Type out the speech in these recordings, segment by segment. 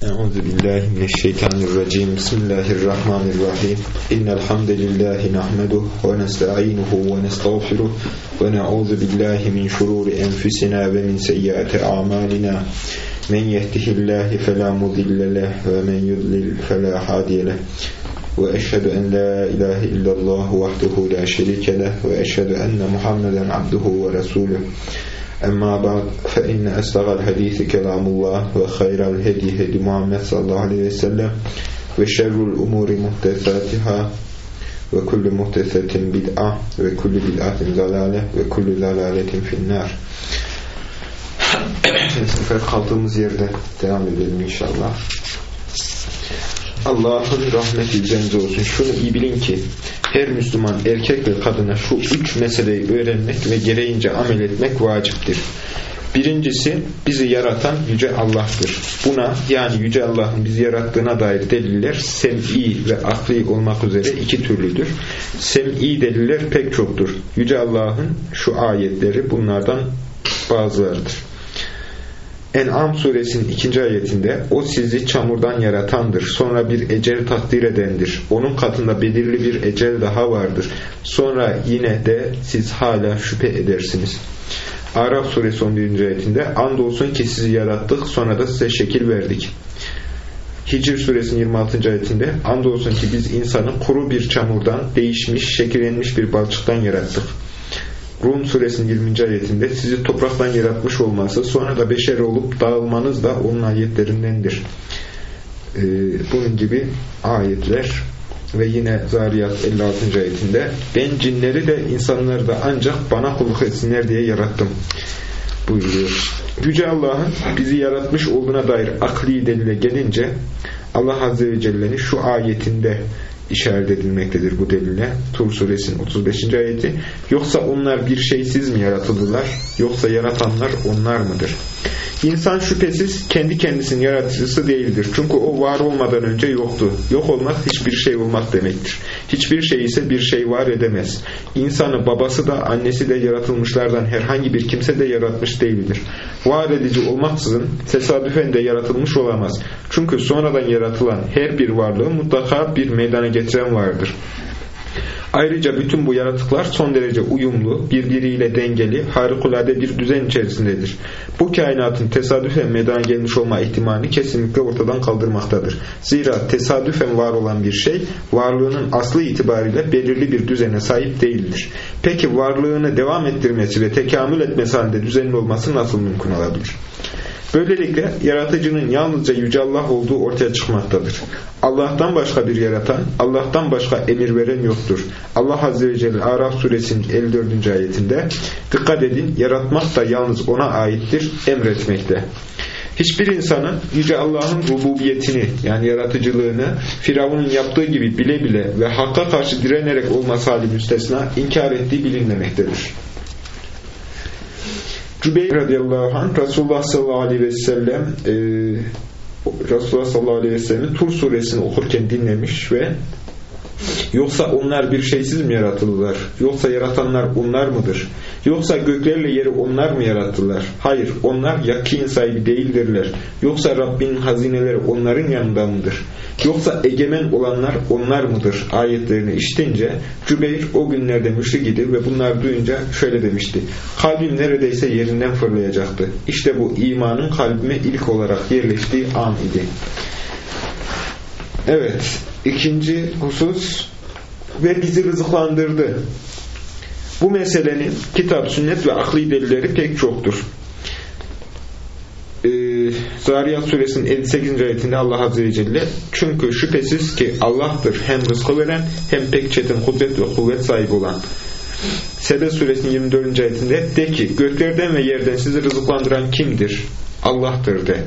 Euzubillahimineşşeytanirracim. Bismillahirrahmanirrahim. İnnel hamdelellahi nahmeduhu ve nestainuhu ve nestağfiruh ve na'udzu billahi min şururi enfusina ve min seyyiati a'malina. Men yehdihillahu fela mudille lehu ve men yudlil fela hadiye lehu. Ve eşhedü en la ilahe illallah vahdehu la şerike lehu ve eşhedü enne Muhammeden abduhu ve resuluh. Emma ba'd fe inne estağal hadisi kelamullah ve hayral hedi hedi Muhammed sallallahu aleyhi ve sellem ve şerrul umuri muhtesatiha ve kullu muhtesetin bid'a ve kullu bid'atin zalale ve kullu zalaletin finnar. Sefer kaldığımız yerde devam edelim inşallah. Allah'ın rahmeti üzerinize olsun. Şunu iyi bilin ki her Müslüman erkek ve kadına şu üç meseleyi öğrenmek ve gereğince amel etmek vaciptir. Birincisi, bizi yaratan Yüce Allah'tır. Buna, yani Yüce Allah'ın bizi yarattığına dair deliller sem'i ve akli olmak üzere iki türlüdür. Sem'i deliller pek çoktur. Yüce Allah'ın şu ayetleri bunlardan bazılarıdır. En'am suresinin 2. ayetinde o sizi çamurdan yaratandır. Sonra bir ecel takdir edendir. Onun katında belirli bir ecel daha vardır. Sonra yine de siz hala şüphe edersiniz. Araf suresi 11. ayetinde andolsun ki sizi yarattık sonra da size şekil verdik. Hicr suresinin 26. ayetinde andolsun ki biz insanı kuru bir çamurdan değişmiş, şekillenmiş bir balçıktan yarattık. Rum suresinin 20. ayetinde sizi topraktan yaratmış olması sonra da beşer olup dağılmanız da onun ayetlerindendir. Bunun gibi ayetler ve yine Zariyat 56. ayetinde ben cinleri de insanları da ancak bana kulluk etsinler diye yarattım buyuruyor. Yüce Allah'ın bizi yaratmış olduğuna dair akli delile gelince Allah Azze ve Celle'nin şu ayetinde işaret edilmektedir bu delile. Tur suresinin 35. ayeti. Yoksa onlar bir şeysiz mi yaratıldılar? Yoksa yaratanlar onlar mıdır? İnsan şüphesiz kendi kendisinin yaratıcısı değildir. Çünkü o var olmadan önce yoktu. Yok olmak hiçbir şey olmak demektir. Hiçbir şey ise bir şey var edemez. İnsanı babası da annesi de yaratılmışlardan herhangi bir kimse de yaratmış değildir. Var edici olmaksızın tesadüfen de yaratılmış olamaz. Çünkü sonradan yaratılan her bir varlığı mutlaka bir meydana getiren vardır. Ayrıca bütün bu yaratıklar son derece uyumlu, birbiriyle dengeli, harikulade bir düzen içerisindedir. Bu kainatın tesadüfen meydana gelmiş olma ihtimalini kesinlikle ortadan kaldırmaktadır. Zira tesadüfen var olan bir şey, varlığının aslı itibariyle belirli bir düzene sahip değildir. Peki varlığını devam ettirmesi ve tekamül etmesi halinde düzenli olması nasıl mümkün olabilir? Böylelikle yaratıcının yalnızca Yüce Allah olduğu ortaya çıkmaktadır. Allah'tan başka bir yaratan, Allah'tan başka emir veren yoktur. Allah Azze ve Celle Araf suresinin 54. ayetinde dikkat edin, yaratmak da yalnız ona aittir, emretmekte. Hiçbir insanın Yüce Allah'ın rububiyetini yani yaratıcılığını Firavun'un yaptığı gibi bile bile ve hakka karşı direnerek olması hali müstesna inkar ettiği bilinmemektedir. Cübeyr radıyallahu anh Resulullah sallallahu aleyhi ve sellem'in Tur suresini okurken dinlemiş ve yoksa onlar bir şeysiz mi yaratıldılar? Yoksa yaratanlar onlar mıdır? Yoksa göklerle yeri onlar mı yarattılar? Hayır, onlar yakin sahibi değildirler. Yoksa Rabbinin hazineleri onların yanında mıdır? Yoksa egemen olanlar onlar mıdır? Ayetlerini işitince Cübeyr o günlerde müşrik idi ve bunlar duyunca şöyle demişti. Kalbim neredeyse yerinden fırlayacaktı. İşte bu imanın kalbime ilk olarak yerleştiği an idi. Evet, ikinci husus ve bizi rızıklandırdı. Bu meselenin kitap, sünnet ve akli delilleri pek çoktur. Zariyat suresinin 58. ayetinde Allah Azze ve Celle çünkü şüphesiz ki Allah'tır hem rızkı veren hem pek çetin kudret ve kuvvet sahibi olan. Sebe suresinin 24. ayetinde de ki göklerden ve yerden sizi rızıklandıran kimdir? Allah'tır de.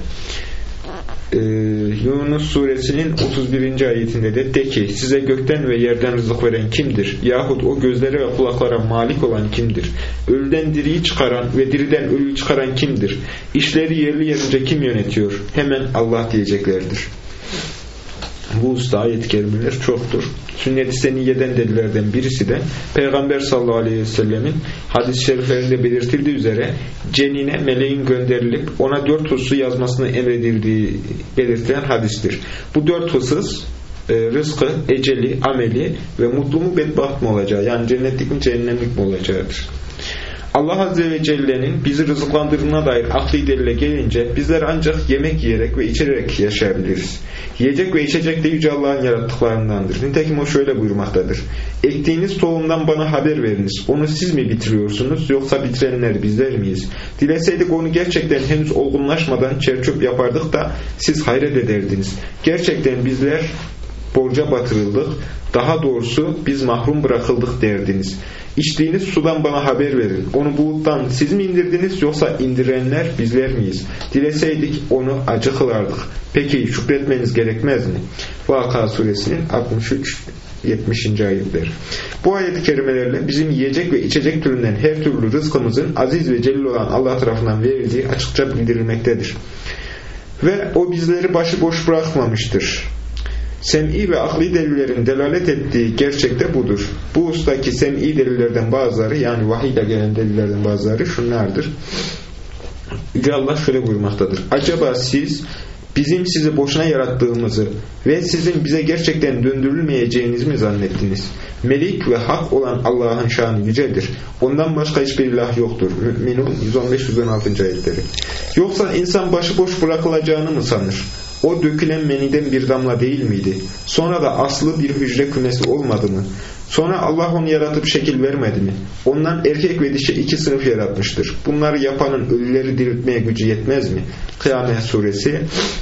Yunus suresinin 31. ayetinde de ki size gökten ve yerden rızık veren kimdir? Yahut o gözlere ve kulaklara malik olan kimdir? Ölüden diriyi çıkaran ve diriden ölüyü çıkaran kimdir? İşleri yerli yerince kim yönetiyor? Hemen Allah diyeceklerdir. Bu usta ayet-i kerimeler çoktur. Sünnet-i seniyeden delillerden birisi de Peygamber sallallahu aleyhi ve sellemin hadis-i şeriflerinde belirtildiği üzere cenine meleğin gönderilip ona 4 hususu yazmasını emredildiği belirtilen hadistir. Bu 4 husus rızkı, eceli, ameli ve mutlu mu bedbaht mı olacağı, yani cennetlik mi cehennemlik mi olacağıdır. Allah Azze ve Celle'nin bizi rızıklandırdığına dair akli delile gelince bizler ancak yemek yiyerek ve içerek yaşayabiliriz. Yiyecek ve içecek de Yüce Allah'ın yarattıklarındandır. Nitekim o şöyle buyurmaktadır: ektiğiniz tohumdan bana haber veriniz. Onu siz mi bitiriyorsunuz yoksa bitirenler bizler miyiz? Dileseydik onu gerçekten henüz olgunlaşmadan çerçöp yapardık da siz hayret ederdiniz. Gerçekten bizler borca batırıldık. Daha doğrusu biz mahrum bırakıldık derdiniz. İçtiğiniz sudan bana haber verin. Onu buluttan siz mi indirdiniz yoksa indirenler bizler miyiz? Dileseydik onu acı kılardık. Peki şükretmeniz gerekmez mi? Vakıa suresinin 63-70. ayetleri. Bu ayet-i kerimelerle bizim yiyecek ve içecek türünden her türlü rızkımızın aziz ve celil olan Allah tarafından verildiği açıkça bildirilmektedir. Ve o bizleri başıboş bırakmamıştır. Sem'i ve akli delillerin delalet ettiği gerçek de budur. Bu ustaki sem'i delillerden bazıları, yani vahiyle gelen delillerden bazıları şunlardır. Yüce Allah şöyle buyurmaktadır: acaba siz bizim sizi boşuna yarattığımızı ve sizin bize gerçekten döndürülmeyeceğinizi mi zannettiniz? Melik ve hak olan Allah'ın şanı yücedir. Ondan başka hiçbir ilah yoktur. Mü'minun 115-116. ayetleri. Yoksa insan başıboş bırakılacağını mı sanır? O dökülen meniden bir damla değil miydi? Sonra da aslı bir hücre kümesi olmadı mı? Sonra Allah onu yaratıp şekil vermedi mi? Ondan erkek ve dişi 2 sınıf yaratmıştır. Bunları yapanın ölüleri diriltmeye gücü yetmez mi? Kıyamet suresi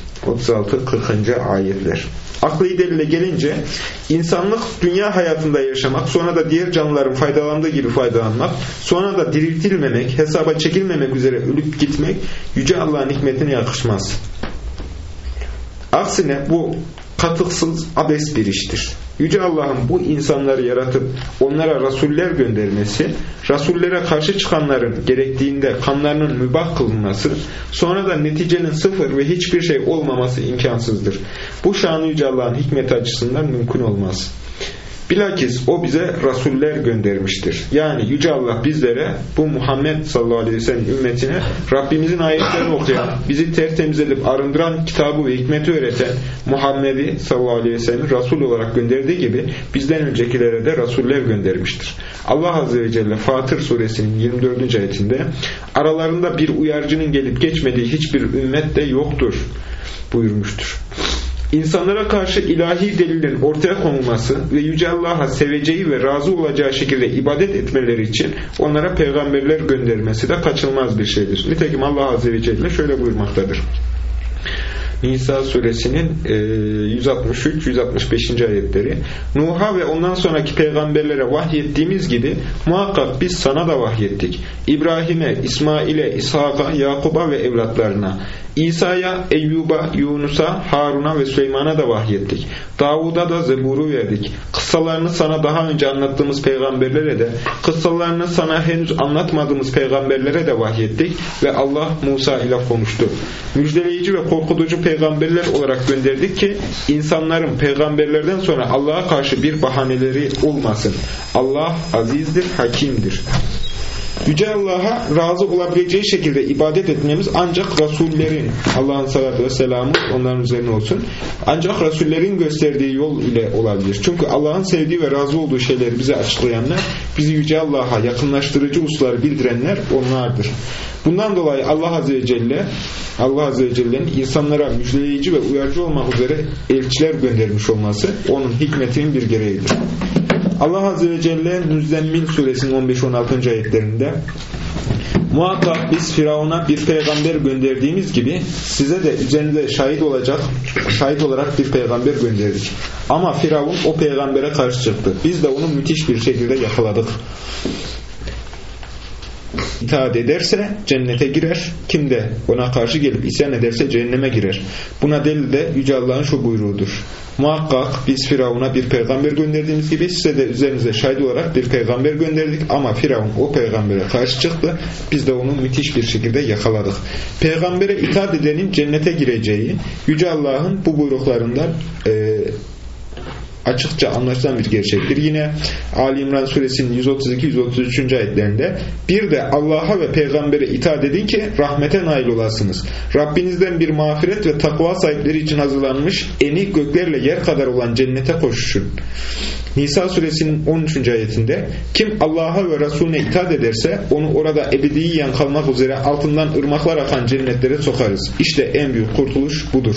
36-40. ayetler. Aklı delile gelince insanlık dünya hayatında yaşamak, sonra da diğer canlıların faydalandığı gibi faydalanmak, sonra da diriltilmemek, hesaba çekilmemek üzere ölüp gitmek Yüce Allah'ın hikmetine yakışmaz. Aksine bu katıksız, abes bir iştir. Yüce Allah'ın bu insanları yaratıp onlara rasuller göndermesi, rasullere karşı çıkanların gerektiğinde kanlarının mübah kılınması, sonra da neticenin sıfır ve hiçbir şey olmaması imkansızdır. Bu şanı Yüce Allah'ın hikmeti açısından mümkün olmaz. Bilakis o bize rasuller göndermiştir. Yani Yüce Allah bizlere, bu Muhammed sallallahu aleyhi ve sellem ümmetine Rabbimizin ayetlerini okuyan, bizi tertemiz edip arındıran kitabı ve hikmeti öğreten Muhammed'i sallallahu aleyhi ve sellem Rasul olarak gönderdiği gibi bizden öncekilere de rasuller göndermiştir. Allah azze ve celle Fatır suresinin 24. ayetinde aralarında bir uyarıcının gelip geçmediği hiçbir ümmet de yoktur buyurmuştur. İnsanlara karşı ilahi delilin ortaya konulması ve Yüce Allah'a seveceği ve razı olacağı şekilde ibadet etmeleri için onlara peygamberler göndermesi de kaçınılmaz bir şeydir. Nitekim Allah Azze ve Celle şöyle buyurmaktadır: Nisa suresinin 163-165. ayetleri: Nuh'a ve ondan sonraki peygamberlere vahyettiğimiz gibi muhakkak biz sana da vahyettik. İbrahim'e, İsmail'e, İshak'a, Yakub'a ve evlatlarına, İsa'ya, Eyyub'a, Yunus'a, Harun'a ve Süleyman'a da vahyettik. Davud'a da Zebur'u verdik. Kıssalarını sana daha önce anlattığımız peygamberlere de, kıssalarını sana henüz anlatmadığımız peygamberlere de vahyettik ve Allah Musa ile konuştu. Müjdeleyici ve korkutucu peygamberler olarak gönderdik ki insanların peygamberlerden sonra Allah'a karşı bir bahaneleri olmasın. Allah azizdir, hakimdir. Yüce Allah'a razı olabileceği şekilde ibadet etmemiz ancak Resullerin, Allah'ın salatü ve selamı onların üzerine olsun, ancak Resullerin gösterdiği yol ile olabilir. Çünkü Allah'ın sevdiği ve razı olduğu şeyleri bize açıklayanlar, bizi Yüce Allah'a yakınlaştırıcı hususları bildirenler onlardır. Bundan dolayı Allah Azze ve Celle'nin insanlara müjdeleyici ve uyarıcı olmak üzere elçiler göndermiş olması onun hikmetinin bir gereğidir. Allah Azze ve Celle Müzzemmil suresinin 15-16. ayetlerinde muhakkak biz Firavun'a bir peygamber gönderdiğimiz gibi size de üzerinde şahit olarak bir peygamber gönderdik. Ama Firavun o peygambere karşı çıktı. Biz de onu müthiş bir şekilde yakaladık. itaat ederse cennete girer. Kim de ona karşı gelip isyan ederse cehenneme girer. Buna delil de Yüce Allah'ın şu buyruğudur. Muhakkak biz Firavun'a bir peygamber gönderdiğimiz gibi size de üzerinize şahit olarak bir peygamber gönderdik ama Firavun o peygambere karşı çıktı. Biz de onu müthiş bir şekilde yakaladık. Peygambere itaat edenin cennete gireceği Yüce Allah'ın bu buyruklarından açıkça anlaşılan bir gerçektir. Yine Ali İmran suresinin 132-133. ayetlerinde bir de Allah'a ve peygambere itaat edin ki rahmete nail olasınız. Rabbinizden bir mağfiret ve takva sahipleri için hazırlanmış eni göklerle yer kadar olan cennete koşuşun. Nisa suresinin 13. ayetinde kim Allah'a ve Resulüne itaat ederse onu orada ebediyen kalmak üzere altından ırmaklar akan cennetlere sokarız. İşte en büyük kurtuluş budur.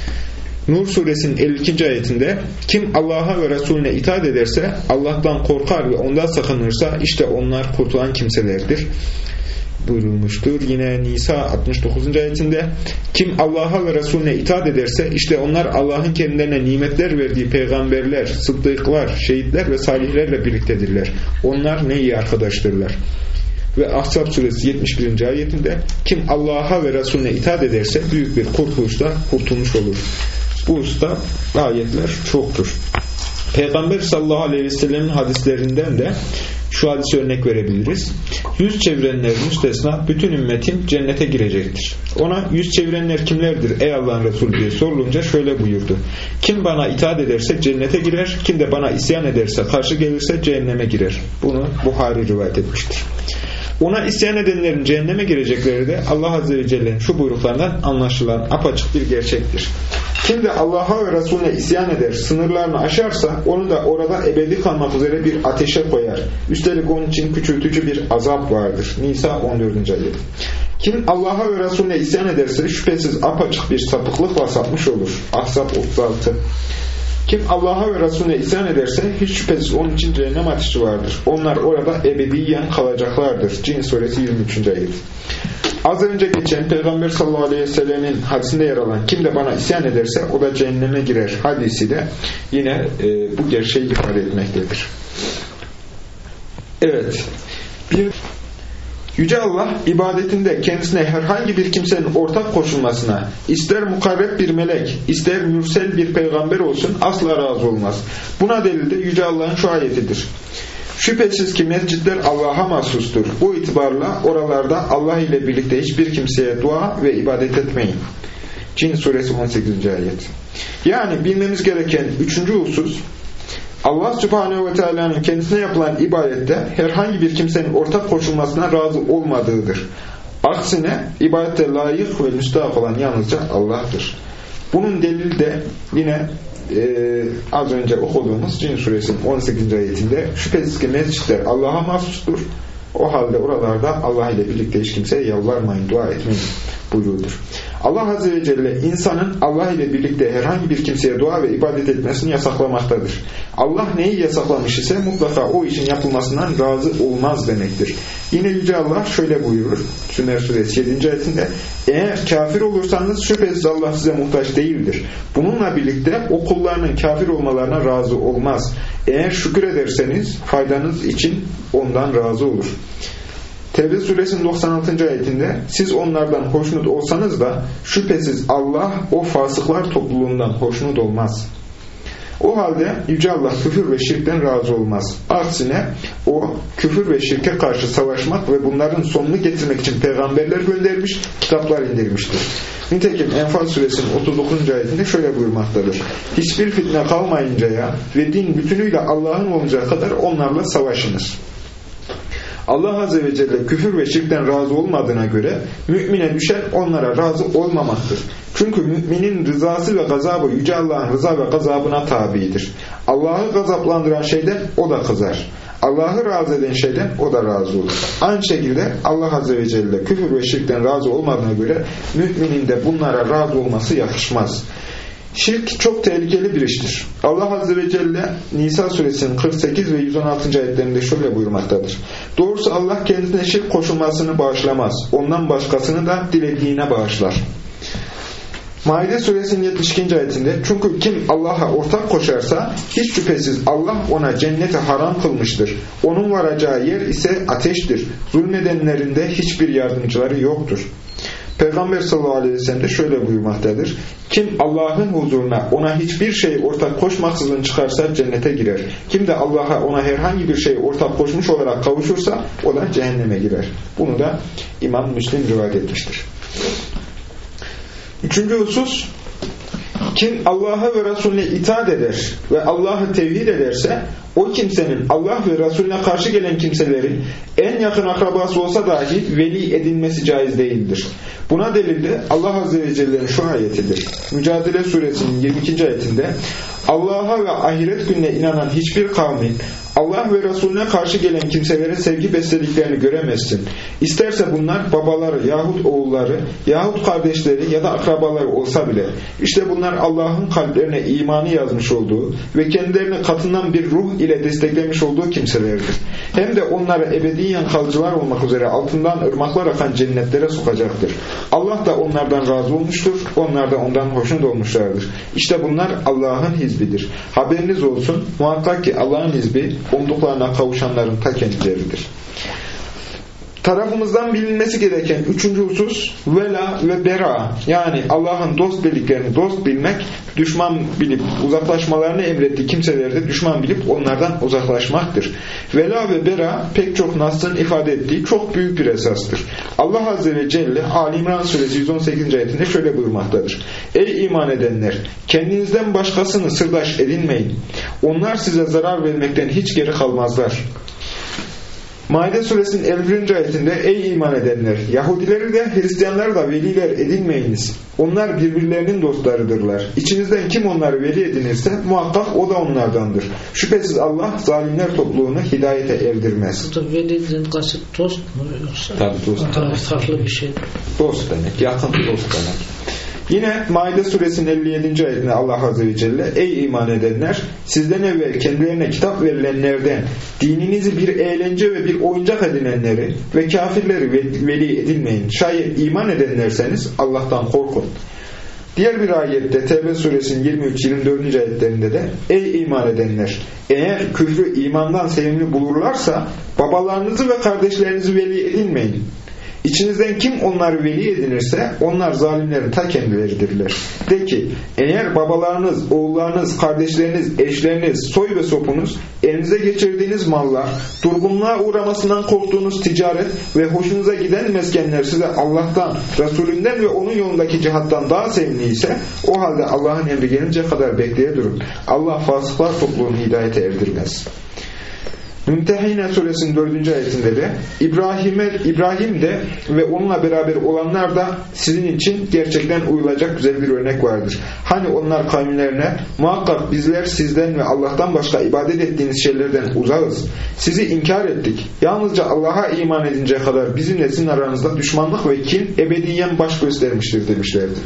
Nur suresinin 52. ayetinde kim Allah'a ve Resulüne itaat ederse, Allah'tan korkar ve ondan sakınırsa işte onlar kurtulan kimselerdir buyurulmuştur. Yine Nisa 69. ayetinde kim Allah'a ve Resulüne itaat ederse işte onlar Allah'ın kendilerine nimetler verdiği peygamberler, sıddıklar, şehitler ve salihlerle birliktedirler. Onlar ne iyi arkadaştırlar. Ve Ahzab suresi 71. ayetinde kim Allah'a ve Resulüne itaat ederse büyük bir kurtuluşla kurtulmuş olur. Bu usta ayetler çoktur. Peygamber sallallahu aleyhi ve sellem'in hadislerinden de şu hadise örnek verebiliriz. Yüz çevirenler müstesna bütün ümmetim cennete girecektir. Ona yüz çevirenler kimlerdir ey Allah'ın Resulü diye sorulunca şöyle buyurdu. Kim bana itaat ederse cennete girer, kim de bana isyan ederse, karşı gelirse cehenneme girer. Bunu Buhari rivayet etmiştir. Ona isyan edenlerin cehenneme girecekleri de Allah Azze ve Celle'nin şu buyruklarından anlaşılan apaçık bir gerçektir. Kim de Allah'a ve Resulüne isyan eder, sınırlarını aşarsa onu da orada ebedi kalmak üzere bir ateşe koyar. Üstelik onun için küçültücü bir azap vardır. Nisa 14. ayet. Kim Allah'a ve Resulüne isyan ederse şüphesiz apaçık bir sapıklıkla sapmış olur. Ahzab 36. Kim Allah'a ve Resulüne isyan ederse hiç şüphesiz onun için cehennem ateşi vardır. Onlar orada ebediyen kalacaklardır. Cin suresi 23. ayet. Az önce geçen Peygamber sallallahu aleyhi ve sellemin hadisinde yer alan kim de bana isyan ederse o da cehenneme girer hadisi de yine bu gerçeği ifade etmektedir. Evet. Yüce Allah ibadetinde kendisine herhangi bir kimsenin ortak koşulmasına ister mukarreb bir melek, ister mürsel bir peygamber olsun asla razı olmaz. Buna delil de Yüce Allah'ın şu ayetidir. Şüphesiz ki mescitler Allah'a mahsustur. Bu itibarla oralarda Allah ile birlikte hiçbir kimseye dua ve ibadet etmeyin. Cin suresi 18. ayet. Yani bilmemiz gereken 3. husus Allah Subhanahu ve Teala'nın kendisine yapılan ibadette herhangi bir kimsenin ortak koşulmasına razı olmadığıdır. Aksine ibadete layık ve müstahak olan yalnızca Allah'tır. Bunun delili de yine az önce okuduğumuz Cin suresinin 18. ayetinde şüphesiz ki mescitler Allah'a mahsustur. O halde oralarda Allah ile birlikte hiç kimseye yalvarmayın, dua etmeyin buyuruyordur. Allah Azze ve Celle insanın Allah ile birlikte herhangi bir kimseye dua ve ibadet etmesini yasaklamaktadır. Allah neyi yasaklamış ise mutlaka o işin yapılmasından razı olmaz demektir. Yine Yüce Allah şöyle buyurur. Sümer suresi 7. ayetinde eğer kafir olursanız şüphesiz Allah size muhtaç değildir. Bununla birlikte o kullarının kafir olmalarına razı olmaz. Eğer şükür ederseniz faydanız için ondan razı olur. Tevbe suresinin 96. ayetinde siz onlardan hoşnut olsanız da şüphesiz Allah o fasıklar topluluğundan hoşnut olmaz. O halde Yüce Allah küfür ve şirkten razı olmaz. Aksine o küfür ve şirke karşı savaşmak ve bunların sonunu getirmek için peygamberler göndermiş, kitaplar indirmiştir. Nitekim Enfal suresinin 39. ayetinde şöyle buyurmaktadır. Hiçbir fitne kalmayıncaya ve din bütünüyle Allah'ın oluncaya kadar onlarla savaşınız. Allah Azze ve Celle küfür ve şirkten razı olmadığına göre mümine düşen onlara razı olmamaktır. Çünkü müminin rızası ve gazabı Yüce Allah'ın rıza ve gazabına tabidir. Allah'ı gazaplandıran şeyden o da kızar. Allah'ı razı eden şeyden o da razı olur. Aynı şekilde Allah Azze ve Celle küfür ve şirkten razı olmadığına göre müminin de bunlara razı olması yakışmaz. Şirk çok tehlikeli bir iştir. Allah Azze ve Celle Nisa suresinin 48 ve 116. ayetlerinde şöyle buyurmaktadır. Doğrusu Allah kendisine şirk koşulmasını bağışlamaz. Ondan başkasını da dilediğine bağışlar. Maide suresinin 72. ayetinde çünkü kim Allah'a ortak koşarsa hiç şüphesiz Allah ona cenneti haram kılmıştır. Onun varacağı yer ise ateştir. Zulmedenlerin de hiçbir yardımcıları yoktur. Peygamber sallallahu aleyhi ve sellem de şöyle buyurmaktadır. Kim Allah'ın huzuruna ona hiçbir şey ortak koşmaksızın çıkarsa cennete girer. Kim de Allah'a ona herhangi bir şey ortak koşmuş olarak kavuşursa o da cehenneme girer. Bunu da İmam Müslim rivayet etmiştir. Üçüncü husus, kim Allah'a ve Resulüne itaat eder ve Allah'ı tevhid ederse o kimsenin Allah ve Resulüne karşı gelen kimselerin en yakın akrabası olsa dahi veli edinmesi caiz değildir. Buna delil de Allah Azze ve Celle'nin şu ayetidir. Mücadele Suresinin 22. ayetinde Allah'a ve ahiret gününe inanan hiçbir kavmin Allah ve Resulüne karşı gelen kimselere sevgi beslediklerini göremezsin. İsterse bunlar babaları yahut oğulları yahut kardeşleri ya da akrabaları olsa bile. İşte bunlar Allah'ın kalplerine imanı yazmış olduğu ve kendilerini katından bir ruh ile desteklemiş olduğu kimselerdir. Hem de onları ebediyen kalıcılar olmak üzere altından ırmaklar akan cennetlere sokacaktır. Allah da onlardan razı olmuştur. Onlar da ondan hoşnut olmuşlardır. İşte bunlar Allah'ın hizbidir. Haberiniz olsun, muhakkak ki Allah'ın hizbi umduklarına kavuşanların ta kendileridir. Tarafımızdan bilinmesi gereken üçüncü husus vela ve bera, yani Allah'ın dost bildiklerini dost bilmek, düşman bilip uzaklaşmalarını emrettiği kimseleri de düşman bilip onlardan uzaklaşmaktır. Vela ve bera pek çok nas'ın ifade ettiği çok büyük bir esastır. Allah Azze ve Celle Ali İmran Suresi 118. ayetinde şöyle buyurmaktadır. Ey iman edenler! Kendinizden başkasını sırdaş edinmeyin. Onlar size zarar vermekten hiç geri kalmazlar. Maide suresinin 51. ayetinde ey iman edenler! Yahudileri de Hristiyanları da veliler edinmeyiniz. Onlar birbirlerinin dostlarıdırlar. İçinizden kim onları veli edinirse muhakkak o da onlardandır. Şüphesiz Allah zalimler topluluğunu hidayete erdirmez. Burada veliden kasıt dost mu yoksa? Tabii dost. Farklı bir şey. Dost demek, yakın dost demek. Yine Maide suresinin 57. ayetinde Allah Azze ve Celle ey iman edenler! Sizden evvel kendilerine kitap verilenlerden dininizi bir eğlence ve bir oyuncak edinenleri ve kafirleri veli edinmeyin. Şayet iman edenlerseniz Allah'tan korkun. Diğer bir ayette Tevbe suresinin 23-24. ayetlerinde de ey iman edenler! Eğer küfrü imandan sevimli bulurlarsa babalarınızı ve kardeşlerinizi veli edinmeyin. İçinizden kim onları veli edinirse onlar zalimlerin ta kendileridirler. De ki eğer babalarınız, oğullarınız, kardeşleriniz, eşleriniz, soy ve sopunuz, elinize geçirdiğiniz mallar, durgunluğa uğramasından korktuğunuz ticaret ve hoşunuza giden meskenler size Allah'tan, Resulünden ve onun yolundaki cihattan daha sevimli ise o halde Allah'ın emri gelince kadar bekleye durun. Allah fasıklar topluluğunu hidayete erdirmez. Mümtehine suresinin 4. ayetinde de İbrahim de ve onunla beraber olanlar da sizin için gerçekten uyulacak güzel bir örnek vardır. Hani onlar kavimlerine muhakkak bizler sizden ve Allah'tan başka ibadet ettiğiniz şeylerden uzağız. Sizi inkar ettik. Yalnızca Allah'a iman edinceye kadar bizimle sizin aranızda düşmanlık ve kin ebediyen baş göstermiştir demişlerdi.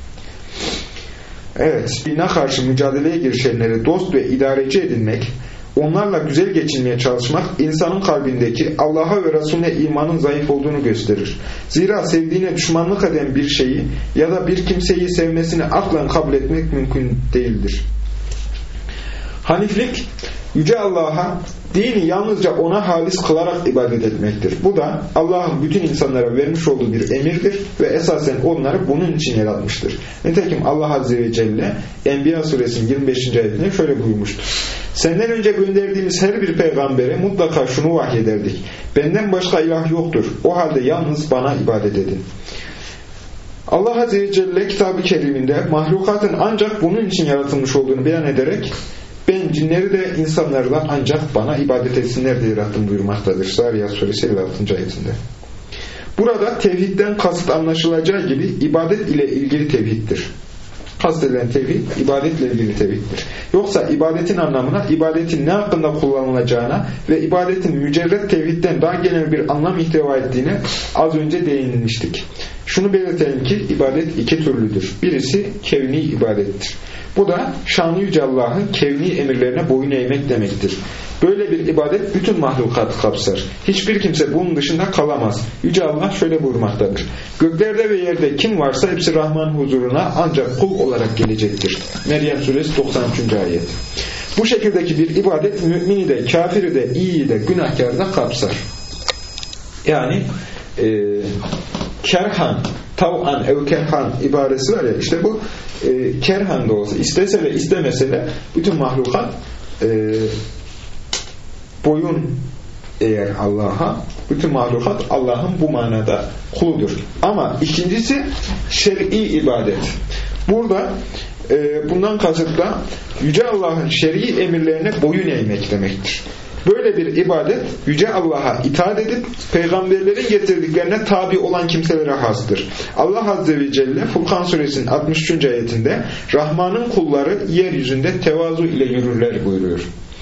Evet, dine karşı mücadeleye girişenleri dost ve idareci edinmek, onlarla güzel geçinmeye çalışmak insanın kalbindeki Allah'a ve Resulüne imanın zayıf olduğunu gösterir. Zira sevdiğine düşmanlık eden bir şeyi ya da bir kimseyi sevmesini aklen kabul etmek mümkün değildir. Haniflik, Yüce Allah'a dini yalnızca ona halis kılarak ibadet etmektir. Bu da Allah'ın bütün insanlara vermiş olduğu bir emirdir ve esasen onları bunun için yaratmıştır. Nitekim Allah Azze ve Celle Enbiya suresinin 25. ayetinde şöyle buyurmuştur. Senden önce gönderdiğimiz her bir peygambere mutlaka şunu vahyederdik. Benden başka ilah yoktur. O halde yalnız bana ibadet edin. Allah Azze ve Celle Kitab-ı Kerim'inde mahlukatın ancak bunun için yaratılmış olduğunu beyan ederek ben cinleri de insanları da ancak bana ibadet etsinler diye yarattım buyurmaktadır. Zariyat suresi 56. ayetinde. Burada tevhidden kasıt anlaşılacağı gibi ibadet ile ilgili tevhiddir. Kastedilen tevhid, ibadetle ilgili tevhiddir. Yoksa ibadetin anlamına, ibadetin ne hakkında kullanılacağına ve ibadetin mücerret tevhidden daha genel bir anlam ihtiva ettiğine az önce değinmiştik. Şunu belirtelim ki ibadet iki türlüdür. Birisi kevni ibadettir. Bu da şan-ı yüce Allah'ın kevni emirlerine boyun eğmek demektir. Böyle bir ibadet bütün mahlukatı kapsar. Hiçbir kimse bunun dışında kalamaz. Yüce Allah şöyle buyurmaktadır. Göklerde ve yerde kim varsa hepsi Rahman huzuruna ancak kul olarak gelecektir. Meryem Suresi 93. ayet. Bu şekildeki bir ibadet mümini de, kafiri de, iyiyi de, günahkarı da kapsar. Yani kerhan, tav'an ev kerhan ibaresi var ya, işte bu kerhan da olsa, istese de istemese de bütün mahlukat boyun eğer Allah'a, bütün mahlukat Allah'ın bu manada kuludur. Ama ikincisi şer'i ibadet. Burada bundan kasıt da Yüce Allah'ın şer'i emirlerine boyun eğmek demektir. Böyle bir ibadet Yüce Allah'a itaat edip peygamberlerin getirdiklerine tabi olan kimselere hastır. Allah Azze ve Celle Furkan Suresinin 63. ayetinde Rahman'ın kulları yeryüzünde tevazu ile yürürler buyuruyor.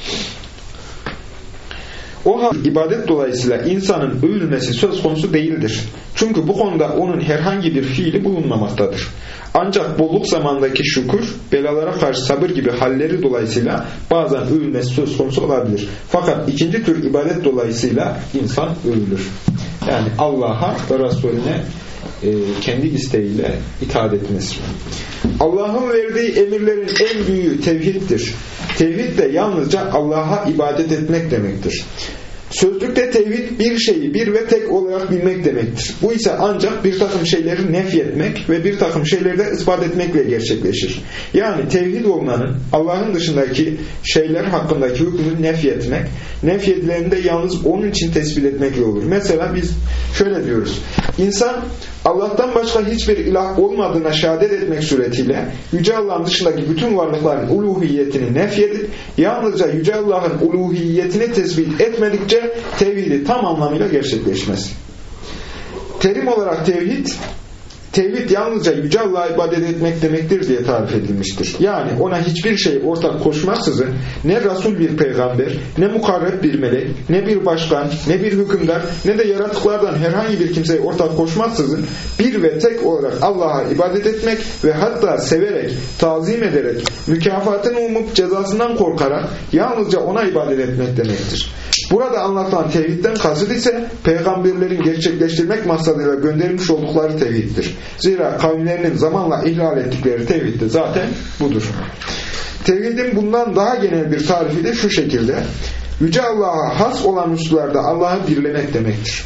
O ibadet dolayısıyla insanın övülmesi söz konusu değildir. Çünkü bu konuda onun herhangi bir fiili bulunmamaktadır. Ancak bolluk zamandaki şükür, belalara karşı sabır gibi halleri dolayısıyla bazen övülmesi söz konusu olabilir. Fakat ikinci tür ibadet dolayısıyla insan övülür. Yani Allah'a ve Resulüne kendi isteğiyle itaat etmesi. Allah'ın verdiği emirlerin en büyüğü tevhiddir. Tevhid de yalnızca Allah'a ibadet etmek demektir. Sözlükte tevhid bir şeyi bir ve tek olarak bilmek demektir. Bu ise ancak bir takım şeyleri nefyetmek ve bir takım şeyleri de ispat etmekle gerçekleşir. Yani tevhid olmanın Allah'ın dışındaki şeyler hakkındaki hükmünü nefyetmek, nefyedilerini de yalnız onun için tespit etmekle olur. Mesela biz şöyle diyoruz. İnsan Allah'tan başka hiçbir ilah olmadığına şehadet etmek suretiyle Yüce Allah'ın dışındaki bütün varlıkların uluhiyetini nefyedip yalnızca Yüce Allah'ın uluhiyetini tespit etmedikçe tevhidi tam anlamıyla gerçekleşmez. Terim olarak tevhid yalnızca Yüce Allah'a ibadet etmek demektir diye tarif edilmiştir. Yani ona hiçbir şey ortak koşmaksızın ne Resul bir peygamber, ne mukarreb bir melek, ne bir başkan, ne bir hükümdar, ne de yaratıklardan herhangi bir kimseye ortak koşmaksızın bir ve tek olarak Allah'a ibadet etmek ve hatta severek, tazim ederek, mükafatını umup cezasından korkarak yalnızca ona ibadet etmek demektir. Burada anlatılan tevhidden kasıt ise peygamberlerin gerçekleştirmek maksadıyla gönderilmiş oldukları tevhiddir. Zira kavimlerinin zamanla ihlal ettikleri tevhid de zaten budur. Tevhidin bundan daha genel bir tarifi de şu şekilde: Yüce Allah'a has olan hususlarda Allah'ı birlemek demektir.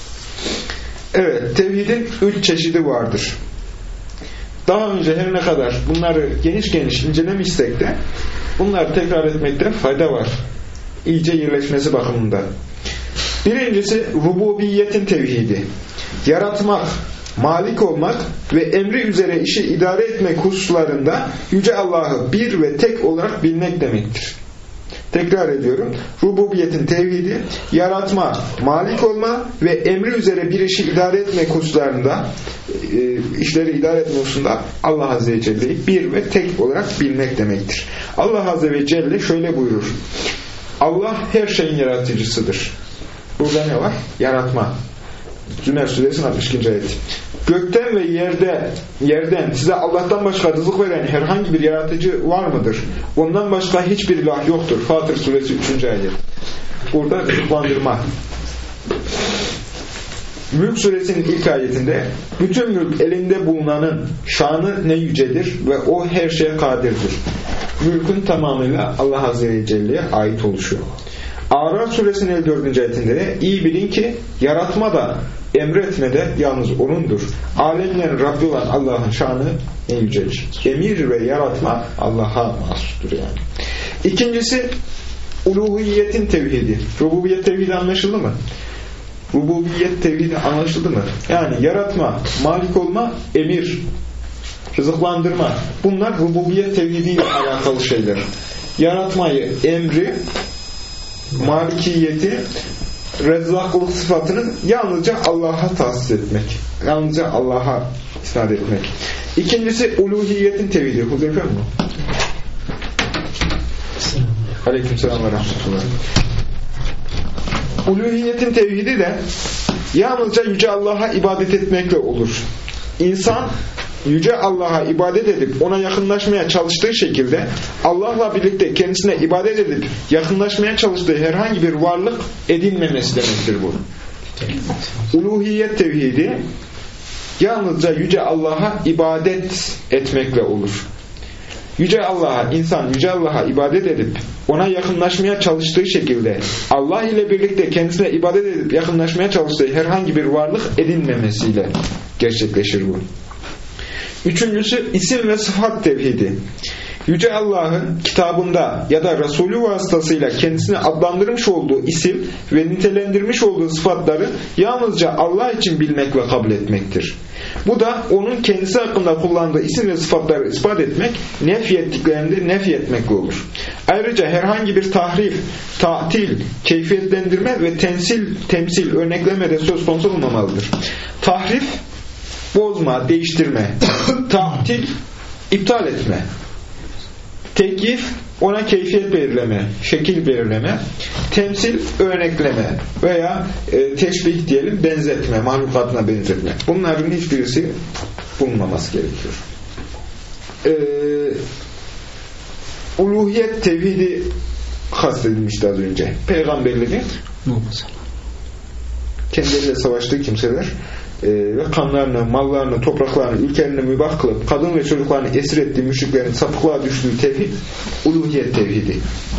Evet, tevhidin 3 çeşidi vardır. Daha önce her ne kadar bunları geniş geniş incelemişsek de bunları tekrar etmekte fayda var. İyice yerleşmesi bakımından. Birincisi rububiyetin tevhidi. Yaratmak, malik olmak ve emri üzere işi idare etmek hususlarında Yüce Allah'ı bir ve tek olarak bilmek demektir. Tekrar ediyorum. Rububiyetin tevhidi, yaratma, malik olma ve emri üzere bir işi idare etmek hususlarında, işleri idare etme hususunda Allah Azze ve Celle'yi bir ve tek olarak bilmek demektir. Allah Azze ve Celle şöyle buyurur: Allah her şeyin yaratıcısıdır. Burada ne var? Yaratma. Zümer Suresinin 62. ayeti. Gökten ve yerden size Allah'tan başka rızık veren herhangi bir yaratıcı var mıdır? Ondan başka hiçbir ilah yoktur. Fatır Suresi 3. ayet. Burada rızıklandırma. Mülk Suresinin ilk ayetinde bütün mülk elinde bulunanın şanı ne yücedir ve o her şeye kadirdir. Mülkün tamamıyla Allah Azze ve Celle'ye ait oluşuyor. Araf Suresinin 54. ayetinde de iyi bilin ki yaratma da emretme de yalnız O'nundur. Alemlerin Rabbi olan Allah'ın şanı ne yücedir. Emir ve yaratma Allah'a mahsustur yani. İkincisi uluhiyetin tevhidi. Rububiyet tevhidi anlaşıldı mı? Rububiyet tevhidi anlaşıldı mı? Yani yaratma, malik olma, emir, rızıklandırma. Bunlar rububiyet tevhidiyle alakalı şeyler. Yaratmayı, emri, malikiyeti, rezzaklık sıfatını yalnızca Allah'a tahsis etmek. Yalnızca Allah'a isnat etmek. İkincisi uluhiyetin tevhidi. Huzeyfe mi? Aleykümselam ve rahmetullah. Uluhiyetin tevhidi de yalnızca Yüce Allah'a ibadet etmekle olur. İnsan Yüce Allah'a ibadet edip ona yakınlaşmaya çalıştığı şekilde Allah'la birlikte kendisine ibadet edip yakınlaşmaya çalıştığı herhangi bir varlık edinmemesi demektir bu. Uluhiyet tevhidi yalnızca Yüce Allah'a ibadet etmekle olur. Yüce Allah'a ibadet edip ona yakınlaşmaya çalıştığı şekilde Allah ile birlikte kendisine ibadet edip yakınlaşmaya çalıştığı herhangi bir varlık edinmemesiyle gerçekleşir bu. Üçüncüsü isim ve sıfat tevhidi. Yüce Allah'ın kitabında ya da Resulü vasıtasıyla kendisini adlandırmış olduğu isim ve nitelendirmiş olduğu sıfatları yalnızca Allah için bilmek ve kabul etmektir. Bu da onun kendisi hakkında kullandığı isim ve sıfatları ispat etmek, nefyettiklerinde nefyetmekle olur. Ayrıca herhangi bir tahrif, ta'til, keyfiyetlendirme ve temsil, örnekleme de söz konusu olmamalıdır. Tahrif, bozma, değiştirme. Ta'til, iptal etme. Tekyif, ona keyfiyet belirleme, şekil belirleme. Temsil, örnekleme veya teşbih diyelim, benzetme, mahlukatına benzetme. Bunların hiçbirisi bulunmaması gerekiyor. Uluhiyet tevhidi kastedilmişti az önce. Peygamberlerin kendileriyle savaştığı kimseler ve kanlarını, mallarını, topraklarını, ülkelerini mübah kılıp kadın ve çocuklarını esir ettiği müşriklerin sapıklığa düştüğü tevhid, uluhiyet tevhidi.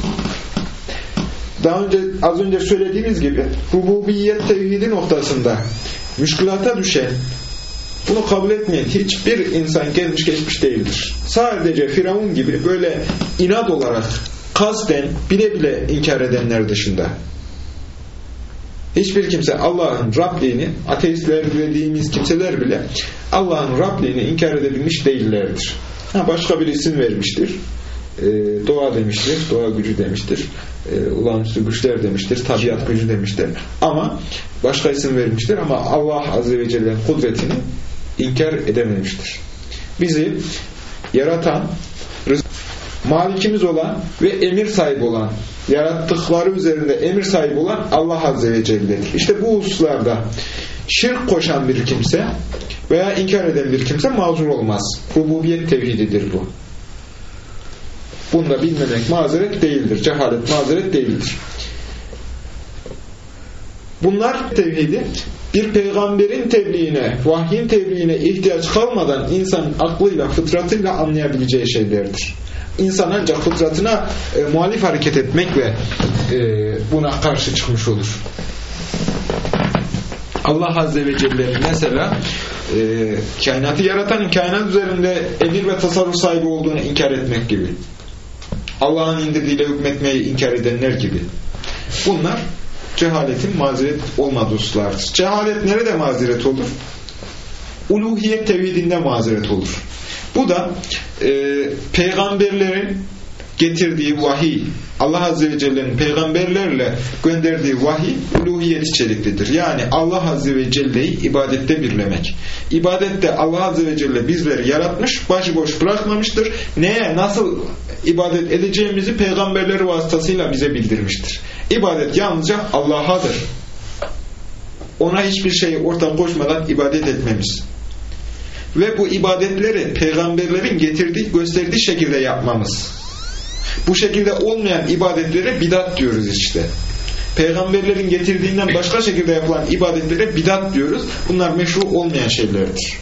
Az önce söylediğimiz gibi rububiyet tevhidi noktasında müşkülata düşen, bunu kabul etmeyen hiçbir insan gelmiş geçmiş değildir. Sadece Firavun gibi böyle inat olarak kasten bile bile inkar edenler dışında. Hiçbir kimse Allah'ın Rabliğini, ateistler dediğimiz kimseler bile Allah'ın Rabliğini inkar edebilmiş değillerdir. Başka bir isim vermiştir. Doğa demiştir, doğa gücü demiştir. Olağanüstü güçler demiştir, tabiat gücü demiştir. Ama başka isim vermiştir ama Allah Azze ve Celle'nin kudretini inkar edememiştir. Bizi yaratan, malikimiz olan ve emir sahibi olan, yarattıkları üzerinde emir sahibi olan Allah Azze ve Celle'dir. İşte bu hususlarda şirk koşan bir kimse veya inkar eden bir kimse mazur olmaz. Rububiyet tevhididir bu. Bunda bilmemek mazeret değildir. Cehalet mazeret değildir. Bunlar tevhidi bir peygamberin tebliğine, vahyin tebliğine ihtiyaç kalmadan insan aklıyla, fıtratıyla anlayabileceği şeylerdir. İnsan ancak fıtratına muhalif hareket etmekle buna karşı çıkmış olur. Allah Azze ve Celle mesela kainatı yaratan, kainat üzerinde emir ve tasarruf sahibi olduğunu inkar etmek gibi. Allah'ın indirdiğiyle hükmetmeyi inkar edenler gibi. Bunlar cehaletin mazeret olmadığı hususlardır. Cehalet nerede mazeret olur? Uluhiyet tevhidinde mazeret olur. Bu da peygamberlerin getirdiği vahiy, Allah Azze ve Celle'nin peygamberlerle gönderdiği vahiy uluhiyet içeriklidir. Yani Allah Azze ve Celle'yi ibadette birlemek. İbadette Allah Azze ve Celle bizleri yaratmış, başıboş bırakmamıştır. Neye, nasıl ibadet edeceğimizi peygamberleri vasıtasıyla bize bildirmiştir. İbadet yalnızca Allah'adır. Ona hiçbir şeyi ortak koşmadan ibadet etmemiz. Ve bu ibadetleri peygamberlerin getirdiği, gösterdiği şekilde yapmamız. Bu şekilde olmayan ibadetlere bidat diyoruz işte. Peygamberlerin getirdiğinden başka şekilde yapılan ibadetlere bidat diyoruz. Bunlar meşru olmayan şeylerdir.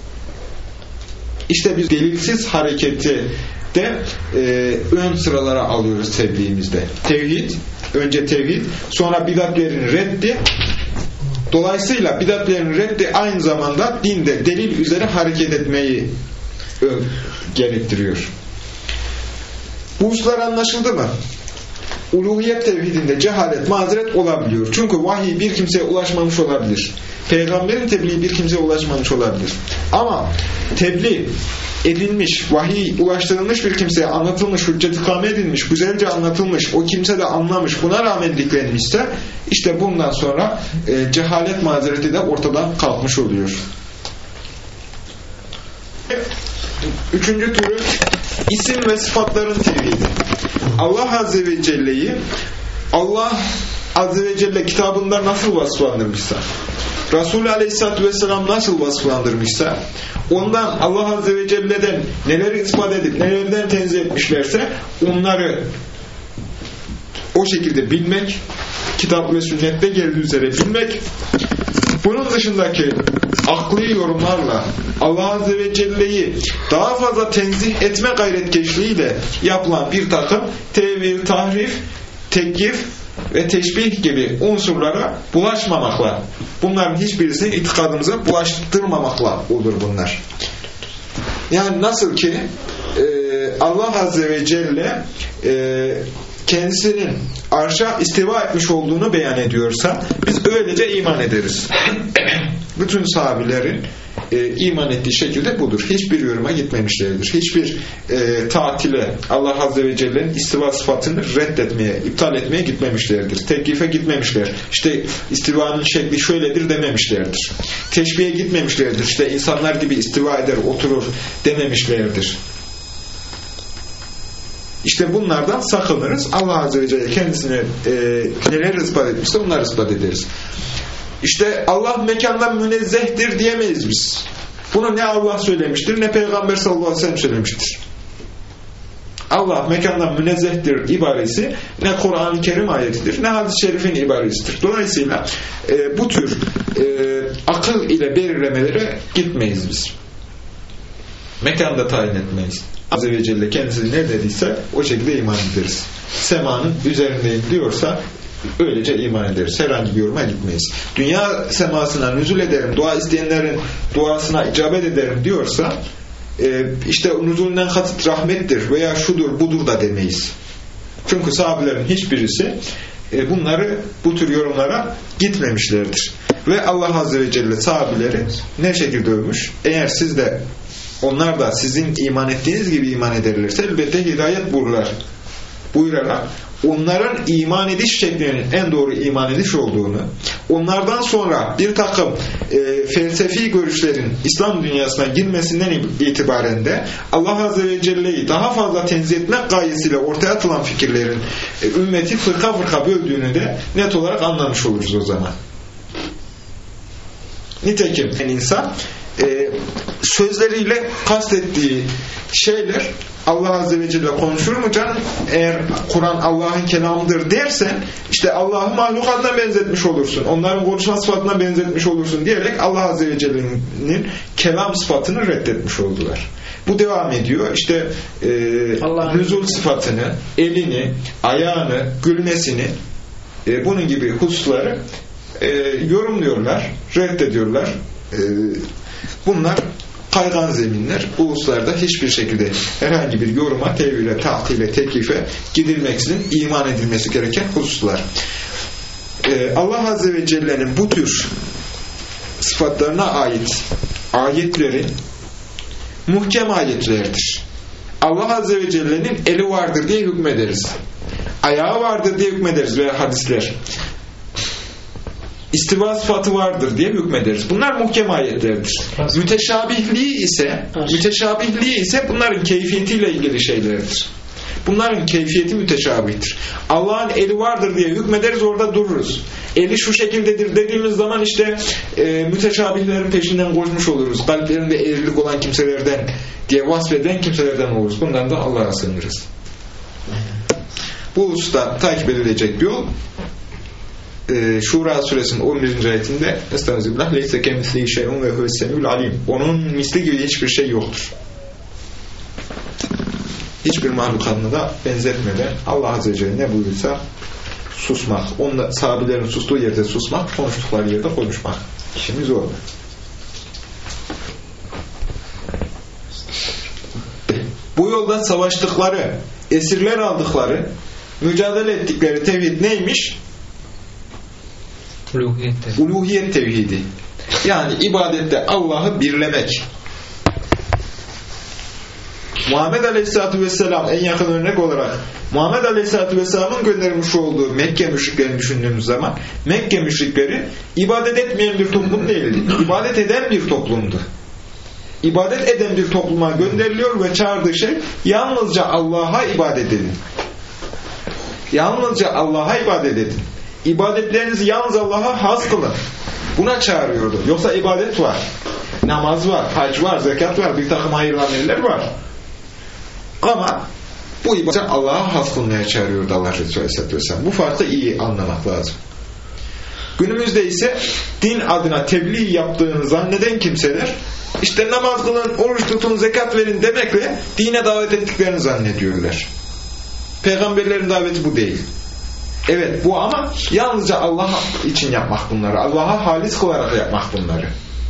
İşte biz delilsiz hareketi de ön sıralara alıyoruz tebliğimizde. Tevhid, önce tevhid, sonra bidatlerin reddi. Dolayısıyla bidatlerin reddi aynı zamanda dinde delil üzere hareket etmeyi gerektiriyor. Bu hususlar anlaşıldı mı? Uluhiyet tevhidinde cehalet, mazeret olabiliyor. Çünkü vahiy bir kimseye ulaşmamış olabilir. Peygamberin tebliği bir kimseye ulaşmamış olabilir. Ama tebliğ edilmiş, vahiy ulaştırılmış bir kimseye anlatılmış, hüccet ikame edilmiş, güzelce anlatılmış, o kimse de anlamış, buna rağmen diklenmişse işte bundan sonra cehalet mazereti de ortadan kalkmış oluyor. Üçüncü türü isim ve sıfatların tevhidi. Allah Azze ve Celle'yi Allah Azze ve Celle kitabında nasıl vasıflandırmışsa, Resulü Aleyhisselatü Vesselam nasıl vasıflandırmışsa, ondan Allah Azze ve Celle'den neleri ispat edip nelerden tenzih etmişlerse onları o şekilde bilmek, kitap ve sünnette geldiği üzere bilmek, bunun dışındaki akli yorumlarla Allah Azze ve Celle'yi daha fazla tenzih etme gayretkeşliğiyle yapılan bir takım tevil, tahrif, tekyif ve teşbih gibi unsurlara bulaşmamakla, bunların hiçbirisini itikadımıza bulaştırmamakla olur bunlar. Yani nasıl ki Allah Azze ve Celle kendisinin arşa istiva etmiş olduğunu beyan ediyorsa biz öylece iman ederiz. Bütün sahabelerin iman ettiği şekilde budur. Hiçbir yoruma gitmemişlerdir. Hiçbir tatile Allah Azze ve Celle'nin istiva sıfatını reddetmeye, iptal etmeye gitmemişlerdir. Teklife gitmemişler. İşte istivanın şekli şöyledir dememişlerdir. Teşbihe gitmemişlerdir. İşte insanlar gibi istiva eder, oturur dememişlerdir. İşte bunlardan sakınırız. Allah Azze ve Celle kendisine neler ispat etmişse onları ispat ederiz. İşte Allah mekandan münezzehtir diyemeyiz biz. Bunu ne Allah söylemiştir, ne Peygamber sallallahu aleyhi ve sellem söylemiştir. Allah mekandan münezzehtir ibaresi ne Kur'an-ı Kerim ayetidir, ne hadis-i şerifin ibaresidir. Dolayısıyla bu tür akıl ile belirlemelere gitmeyiz biz. Mekanda tayin etmeyiz. Azze ve Celle kendisi ne dediyse o şekilde iman ederiz. Semanın üzerindeyim diyorsa öylece iman ederiz. Herhangi bir yoruma gitmeyiz. Dünya semasına nüzul ederim, dua isteyenlerin duasına icabet ederim diyorsa işte nüzulünden kasıt rahmettir veya şudur budur da demeyiz. Çünkü sahabelerin hiçbirisi bu tür yorumlara gitmemişlerdir. Ve Allah Azze ve Celle sahabeleri ne şekilde övmüş? Eğer siz de onlar da sizin iman ettiğiniz gibi iman ederlerse elbette hidayet bulurlar buyurarak onların iman ediş şeklinin en doğru iman ediş olduğunu, onlardan sonra bir takım felsefi görüşlerin İslam dünyasına girmesinden itibaren de Allah Azze ve Celle'yi daha fazla tenzih etmek gayesiyle ortaya atılan fikirlerin ümmeti fırka fırka böldüğünü de net olarak anlamış oluruz o zaman. Nitekim insan sözleriyle kastettiği şeyler Allah Azze ve Celle konuşur mu canım? Eğer Kur'an Allah'ın kelamıdır dersen işte Allah'ı mahlukatına benzetmiş olursun. Onların konuşma sıfatına benzetmiş olursun diyerek Allah Azze ve Celle'nin kelam sıfatını reddetmiş oldular. Bu devam ediyor. İşte nüzul sıfatını, elini, ayağını, gülmesini bunun gibi hususları yorumluyorlar, reddediyorlar. Bunlar kaygan zeminler. Bu hususlarda hiçbir şekilde herhangi bir yoruma, tevhile, ta'tile, teklife gidilmeksizin iman edilmesi gereken hususlar. Allah Azze ve Celle'nin bu tür sıfatlarına ait ayetlerin muhkem ayetlerdir. Allah Azze ve Celle'nin eli vardır diye hükmederiz. Ayağı vardır diye hükmederiz veya hadisler. İstiva sıfatı vardır diye hükmederiz. Bunlar muhkem ayetlerdir. Müteşabihliği ise bunların keyfiyetiyle ilgili şeylerdir. Bunların keyfiyeti müteşabihtir. Allah'ın eli vardır diye hükmederiz, orada dururuz. Eli şu şekildedir dediğimiz zaman işte müteşabihlerin peşinden koşmuş oluruz. Kalplerinde eğrilik olan kimselerden diye vasfeden kimselerden oluruz. Bundan da Allah'a sığınırız. Bu hususta takip edilecek bir yol Şura suresinin 11. ayetinde Estağfirullah leyse kemislihi şey'un ve huves-semi'ul alim. Onun misli gibi hiçbir şey yoktur. Hiçbir mahlukatına da benzetmeden Allah Azze ve Celle ne buyurursa susmak. Sahabelerin sustuğu yerde susmak, konuştukları yerde konuşmak. İşimiz o. Bu yolda savaştıkları, esirler aldıkları, mücadele ettikleri tevhid neymiş? Uluhiyet tevhidi. Yani ibadette Allah'ı birlemek. Muhammed Aleyhisselatü Vesselam en yakın örnek olarak Muhammed Aleyhisselatü Vesselam'ın göndermiş olduğu Mekke müşriklerini düşündüğümüz zaman Mekke müşrikleri ibadet etmeyen bir toplum değildi. İbadet eden bir toplumdu. İbadet eden bir topluma gönderiliyor ve çağırdığı şey yalnızca Allah'a ibadet edin. Yalnızca Allah'a ibadet edin. ibadetlerinizi yalnız Allah'a has kılın. Buna çağırıyordu. Yoksa ibadet var. Namaz var, hac var, zekat var, bir takım hayırlı ameller var. Ama bu ibadet Allah'a has kılmaya çağırıyordu Allah Resulü Aleyhisselatü Vesselam. Bu farkı iyi anlamak lazım. Günümüzde ise din adına tebliğ yaptığını zanneden kimseler işte namaz kılın, oruç tutun, zekat verin demekle dine davet ettiklerini zannediyorlar. Peygamberlerin daveti bu değil. Evet bu ama yalnızca Allah için yapmak bunları. Allah'a halis kılarak yapmak bunları.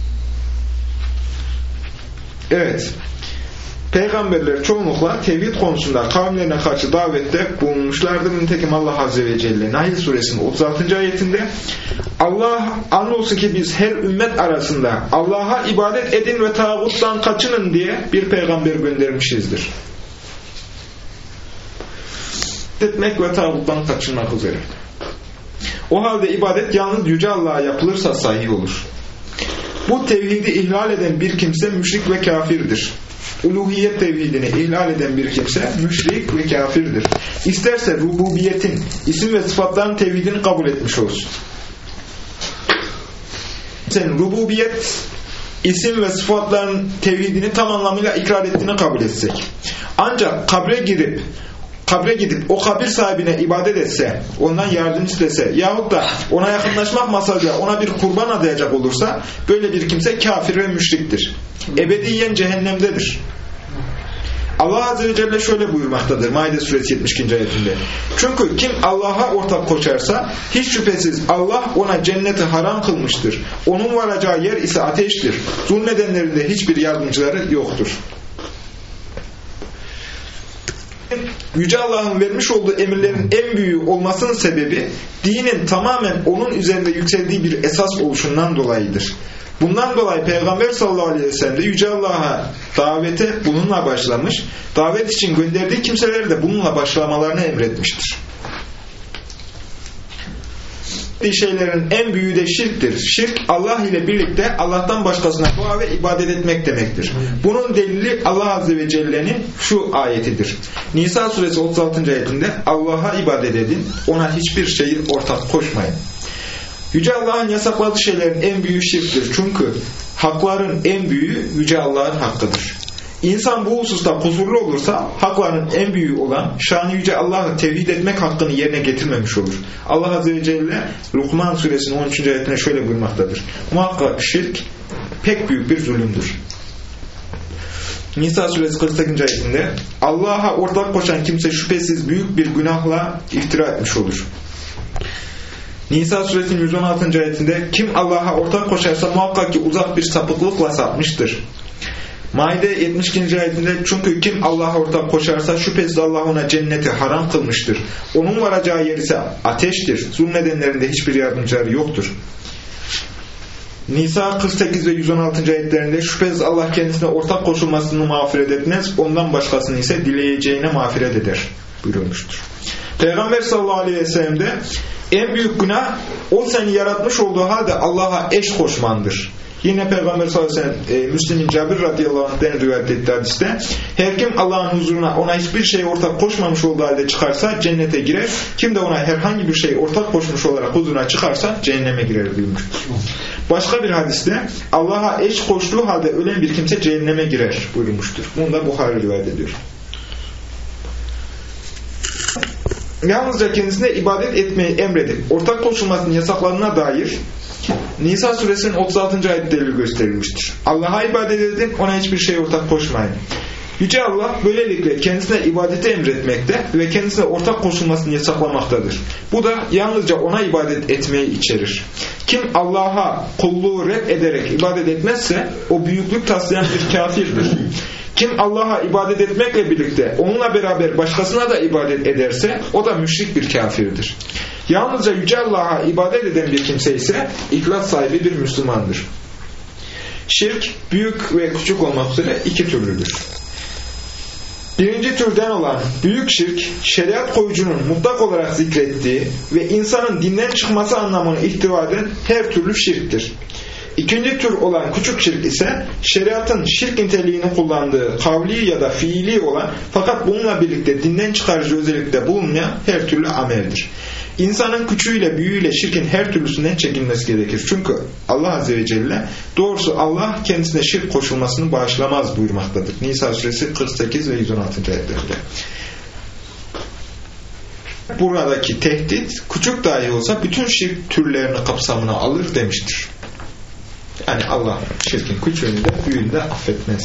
Evet. Peygamberler çoğunlukla tevhid konusunda kavimlerine karşı davette bulunmuşlardır. Nitekim Allah Azze ve Celle Nahl suresinin 36. ayetinde Allah andolsun ki biz her ümmet arasında Allah'a ibadet edin ve tağuttan kaçının diye bir peygamber göndermişizdir. Etmek ve tağuttan kaçınmak üzere. O halde ibadet yalnız Yüce Allah'a yapılırsa sahih olur. Bu tevhidi ihlal eden bir kimse müşrik ve kafirdir. Uluhiyet tevhidini ihlal eden bir kimse müşrik ve kafirdir. İsterse rububiyetin, isim ve sıfatların tevhidini kabul etmiş olsun. Sen rububiyet, isim ve sıfatların tevhidini tam anlamıyla ikrar ettiğini kabul etsek. Ancak kabre gidip o kabir sahibine ibadet etse, ondan yardım istese yahut da ona yakınlaşmak masalıyla ona bir kurban adayacak olursa böyle bir kimse kafir ve müşriktir. Ebediyen cehennemdedir. Allah Azze ve Celle şöyle buyurmaktadır Maide suresi 72. ayetinde. Çünkü kim Allah'a ortak koşarsa hiç şüphesiz Allah ona cenneti haram kılmıştır. Onun varacağı yer ise ateştir. Zulmedenlerin de hiçbir yardımcıları yoktur. Yüce Allah'ın vermiş olduğu emirlerin en büyüğü olmasının sebebi dinin tamamen onun üzerinde yükseldiği bir esas oluşundan dolayıdır. Bundan dolayı Peygamber sallallahu aleyhi ve sellem de Yüce Allah'a davete bununla başlamış, davet için gönderdiği kimseleri de bununla başlamalarını emretmiştir. Şeylerin en büyüğü de şirktir. Şirk Allah ile birlikte Allah'tan başkasına dua ve ibadet etmek demektir. Bunun delili Allah Azze ve Celle'nin şu ayetidir. Nisa suresi 36. ayetinde Allah'a ibadet edin, ona hiçbir şeyi ortak koşmayın. Yüce Allah'ın yasakladığı şeylerin en büyüğü şirktir. Çünkü hakların en büyüğü Yüce Allah'ın hakkıdır. İnsan bu hususta kusurlu olursa hakların en büyüğü olan şanı Yüce Allah'ı tevhid etmek hakkını yerine getirmemiş olur. Allah Azze ve Celle Lukman suresinin 13. ayetine şöyle buyurmaktadır. Muhakkak şirk pek büyük bir zulümdür. Nisa suresi 48. ayetinde Allah'a ortak koşan kimse şüphesiz büyük bir günahla iftira etmiş olur. Nisa suresinin 116. ayetinde kim Allah'a ortak koşarsa muhakkak ki uzak bir sapıklıkla sapmıştır. Maide 72. ayetinde çünkü kim Allah'a ortak koşarsa şüphesiz Allah ona cenneti haram kılmıştır. Onun varacağı yer ise ateştir. Zulmedenlerin de hiçbir yardımcıları yoktur. Nisa 48 ve 116. ayetlerinde şüphesiz Allah kendisine ortak koşulmasını mağfiret etmez, ondan başkasını ise dileyeceğine mağfiret eder buyurulmuştur. Peygamber sallallahu aleyhi ve sellem de en büyük günah o seni yaratmış olduğu halde Allah'a eş koşmandır. Yine Peygamber sallallahu aleyhi ve sellem Müslim'in Cabir radıyallahu anh'den rivayet ettiği hadiste her kim Allah'ın huzuruna ona hiçbir şey ortak koşmamış olduğu halde çıkarsa cennete girer. Kim de ona herhangi bir şey ortak koşmuş olarak huzuruna çıkarsa cehenneme girer buyurmuştur. Başka bir hadiste Allah'a eş koştuğu halde ölen bir kimse cehenneme girer buyurmuştur. Bunu da Buhari rivayet ediyor. Yalnızca kendisine ibadet etmeyi emredip ortak koşulmasının yasaklarına dair Nisa suresinin 36. ayet delili gösterilmiştir. Allah'a ibadet edin, ona hiçbir şey ortak koşmayın. Yüce Allah böylelikle kendisine ibadeti emretmekte ve kendisine ortak koşulmasını yasaklamaktadır. Bu da yalnızca ona ibadet etmeyi içerir. Kim Allah'a kulluğu red ederek ibadet etmezse o büyüklük taslayan bir kafirdir. Kim Allah'a ibadet etmekle birlikte onunla beraber başkasına da ibadet ederse o da müşrik bir kafirdir. Yalnızca Yüce Allah'a ibadet eden bir kimse ise ihlas sahibi bir Müslümandır. Şirk büyük ve küçük olmak üzere iki türlüdür. Birinci türden olan büyük şirk, şeriat koyucunun mutlak olarak zikrettiği ve insanın dinden çıkması anlamını ihtiva eden her türlü şirktir. İkinci tür olan küçük şirk ise şeriatın şirk niteliğini kullandığı kavli ya da fiili olan fakat bununla birlikte dinden çıkarıcı özellikle bulunmayan her türlü ameldir. İnsanın küçüğüyle büyüğüyle şirkin her türlüsünden çekinmesi gerekir. Çünkü Allah Azze ve Celle doğrusu Allah kendisine şirk koşulmasını bağışlamaz buyurmaktadır. Nisa suresi 48 ve 116. ayetlerinde. Buradaki tehdit küçük dahi olsa bütün şirk türlerini kapsamına alır demiştir. Yani Allah şirkin küçüğünü de büyüğünü de affetmez.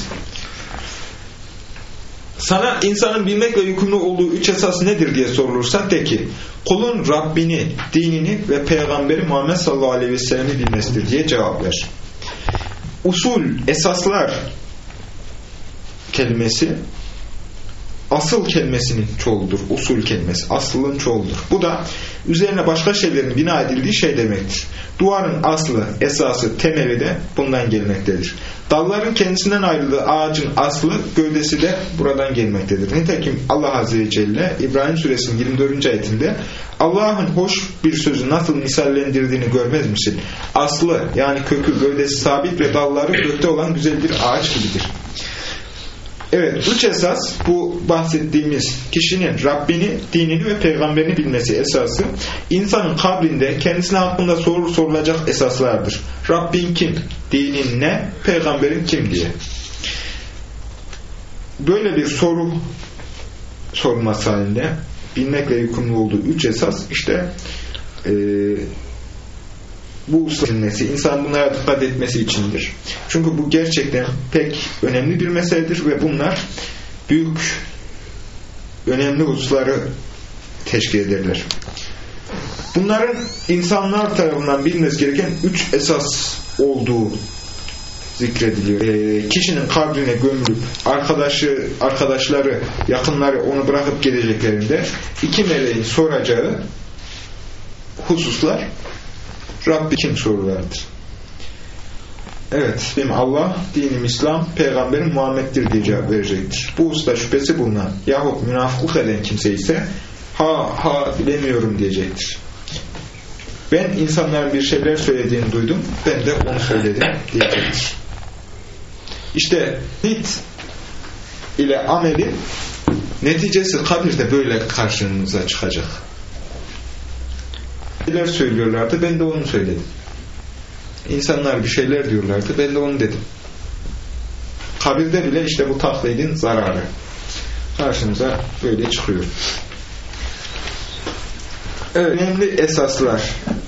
Sana insanın bilmekle yükümlü olduğu 3 esas nedir diye sorulursa de ki kulun Rabbini, dinini ve Peygamberi Muhammed sallallahu aleyhi ve sellem'i bilmesidir diye cevap ver. Usul, esaslar kelimesi asıl kelimesinin çoğuludur. Usul kelimesi aslının çoğuludur. Bu da üzerine başka şeylerin bina edildiği şey demektir. Duvarın aslı, esası, temeli de bundan gelmektedir. Dalların kendisinden ayrıldığı ağacın aslı, gövdesi de buradan gelmektedir. Nitekim Allah Azze ve Celle İbrahim Suresinin 24. ayetinde Allah'ın hoş bir sözü nasıl misallendirdiğini görmez misin? Aslı yani kökü, gövdesi sabit ve dalları gökte olan güzel bir ağaç gibidir. Evet, 3 esas bu bahsettiğimiz kişinin Rabbini, dinini ve peygamberini bilmesi esası, insanın kabrinde kendisine hakkında sorulacak esaslardır. Rabbin kim? Dinin ne? Peygamberin kim diye. Böyle bir soru sorulması halinde bilmekle yükümlü olduğu 3 esas işte bu usulünmesi, insan bunlara dikkat etmesi içindir. Çünkü bu gerçekten pek önemli bir meseledir ve bunlar büyük, önemli hususları teşkil ederler. Bunların insanlar tarafından bilinmesi gereken 3 esas olduğu zikrediliyor. Kişinin kabrine gömülüp arkadaşları, yakınları onu bırakıp geleceklerinde 2 meleğin soracağı hususlar Rabbi kim sorulardır. Evet, benim Allah, dinim İslam, peygamberim Muhammed'dir diye cevap verecektir. Bu usta şüphesi bulunan yahut münafıklık eden kimse ise bilemiyorum diyecektir. Ben insanların bir şeyler söylediğini duydum, ben de onu söyledim diyecektir. İşte nit ile ameli neticesi kabirde böyle karşınıza çıkacak. Şeyler söylüyorlardı, ben de onu söyledim. İnsanlar bir şeyler diyorlardı, ben de onu dedim. Kabirde bile işte bu taklidin zararı karşımıza böyle çıkıyor. Evet, önemli esaslar